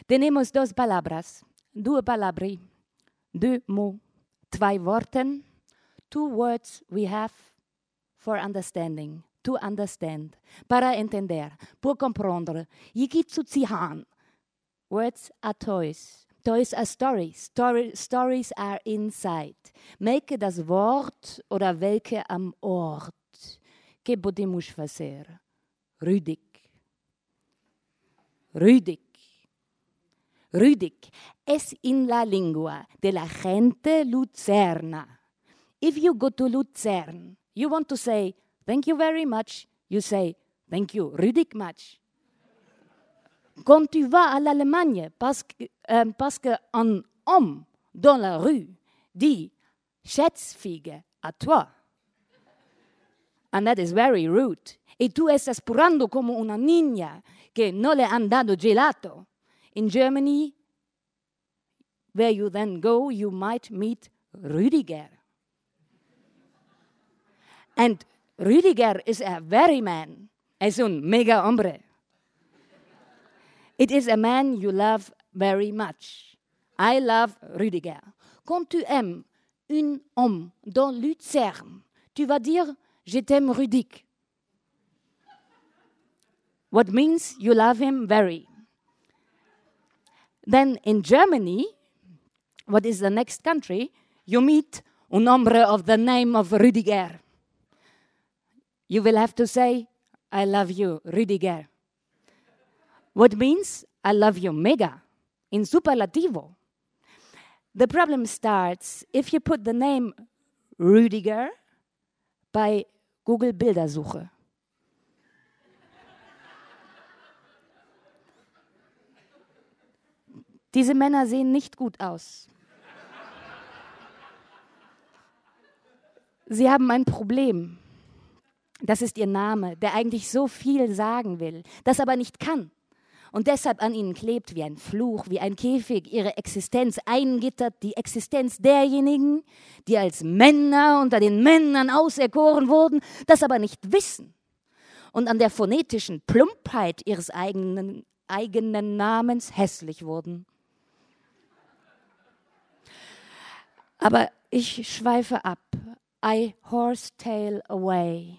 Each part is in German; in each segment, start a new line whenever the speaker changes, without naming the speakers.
Tenemos dos palabras, due palabri, deux mots, zwei Worten, two words we have for understanding, to understand, para entender, pour comprendre, yiki tsutsihan. Words are toys. Toys are stories. Stories are inside. Make das Wort oder welke am Ort. Que podemos fazer? Rüdig. Rüdig. Rüdig. Es in la lingua de la gente luzerna. If you go to Luzern, you want to say, thank you very much. You say, thank you, rüdig much. Quand tu vas à l'Allemagne, parce que un homme dans la rue dit Schätzfiege à toi. And that is very rude. Y tú estás purando como una niña que no le han dado gelato. In Germany, where you then go, you might meet Rüdiger. And Rüdiger is a very man. Es un mega hombre. It is a man you love very much. I love Rüdiger. Quand tu aimes un homme dans Luzern, tu vas dire, je t'aime Rüdig. What means you love him very. Then in Germany, what is the next country, you meet un hombre of the name of Rüdiger. You will have to say, I love you, Rüdiger. What means I love you mega, in superlativo. The problem starts if you put the name Rüdiger bei Google Bildersuche. Diese Männer sehen nicht gut aus. Sie haben ein Problem. Das ist ihr Name, der eigentlich so viel sagen will, das aber nicht kann. Und deshalb an ihnen klebt wie ein Fluch, wie ein Käfig, ihre Existenz eingittert, die Existenz derjenigen, die als Männer unter den Männern auserkoren wurden, das aber nicht wissen und an der phonetischen Plumpheit ihres eigenen Namens hässlich wurden. Aber ich schweife ab. I horsetail away.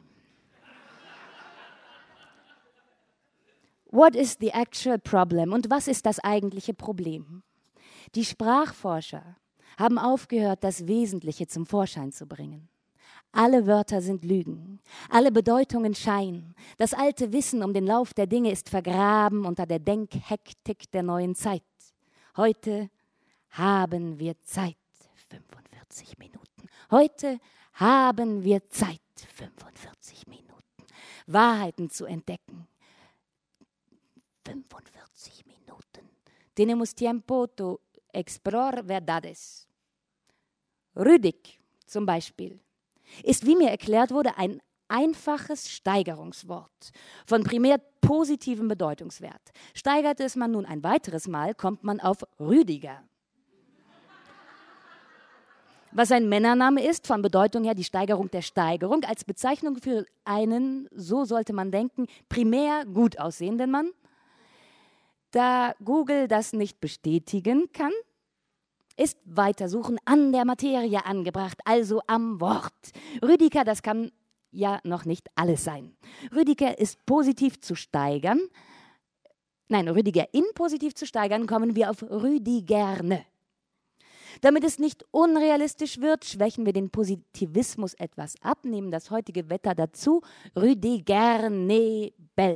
What is the actual problem? Und was ist das eigentliche Problem? Die Sprachforscher haben aufgehört, das Wesentliche zum Vorschein zu bringen. Alle Wörter sind Lügen, alle Bedeutungen Schein. Das alte Wissen um den Lauf der Dinge ist vergraben unter der Denkhektik der neuen Zeit. Heute haben wir Zeit, 45 Minuten. Heute haben wir Zeit, 45 Minuten, Wahrheiten zu entdecken. 45 Minuten. Tenemos tiempo to explorar verdades. Rüdig zum Beispiel ist, wie mir erklärt wurde, ein einfaches Steigerungswort von primär positivem Bedeutungswert. Steigert es man nun ein weiteres Mal, kommt man auf Rüdiger. Was ein Männername ist, von Bedeutung her die Steigerung der Steigerung, als Bezeichnung für einen, so sollte man denken, primär gut aussehenden Mann. Da Google das nicht bestätigen kann, ist Weitersuchen an der Materie angebracht, also am Wort. Rüdiger, das kann ja noch nicht alles sein. Rüdiger ist positiv zu steigern. Nein, Rüdiger in positiv zu steigern, kommen wir auf Rüdigerne. Damit es nicht unrealistisch wird, schwächen wir den Positivismus etwas ab, nehmen das heutige Wetter dazu. Rüdigerne bell.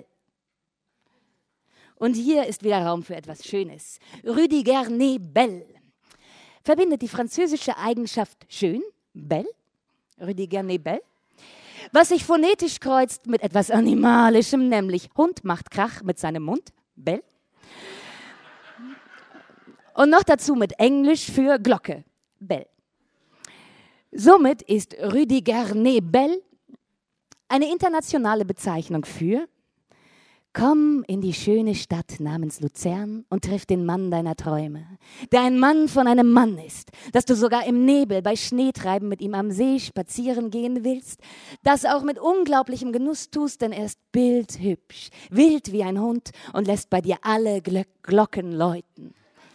Und hier ist wieder Raum für etwas Schönes. Rüdigerne bell verbindet die französische Eigenschaft schön, belle, Rüdigerne bell, was sich phonetisch kreuzt mit etwas Animalischem, nämlich Hund macht Krach mit seinem Mund, bell. Und noch dazu mit Englisch für Glocke, bell. Somit ist Rüdigerne bell eine internationale Bezeichnung für Komm in die schöne Stadt namens Luzern und triff den Mann deiner Träume, der ein Mann von einem Mann ist, dass du sogar im Nebel bei Schneetreiben mit ihm am See spazieren gehen willst, das auch mit unglaublichem Genuss tust, denn er ist bildhübsch, wild wie ein Hund und lässt bei dir alle Glocken läuten.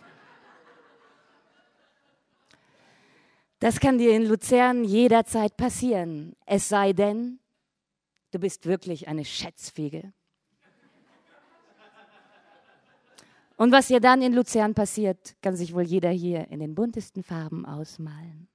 Das kann dir in Luzern jederzeit passieren, es sei denn, du bist wirklich eine Schätzfliege. Und was ihr dann in Luzern passiert, kann sich wohl jeder hier in den buntesten Farben ausmalen.